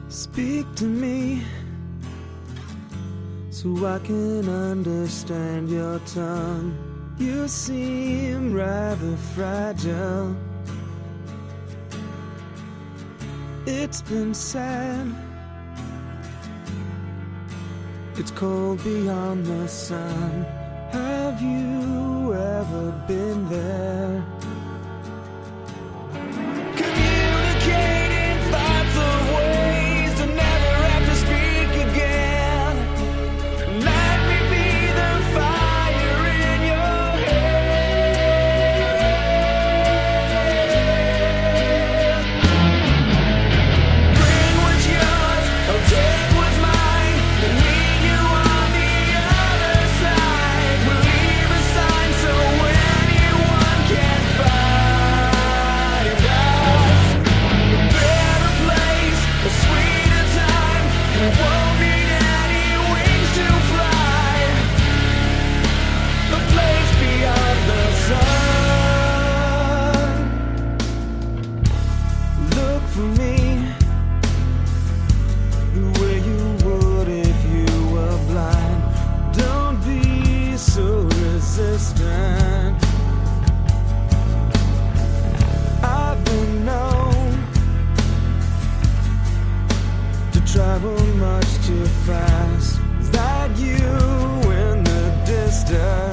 Speak to me so I can understand your tongue. You seem rather fragile. It's been sad. It's cold beyond the sun. Have you ever been there? Communicating thoughts of ways to never have to speak again. Let me be the fire in your head. Bring what's yours, I'll take what's mine, and meet you on the other side. We'll leave a sign so anyone can find us. A better place, a sweeter time. We won't need any wings to fly. A place beyond the sun. Look for me the way you would if you were blind. Don't be so resistant. I've been known to travel much too fast. Is that you in the distance?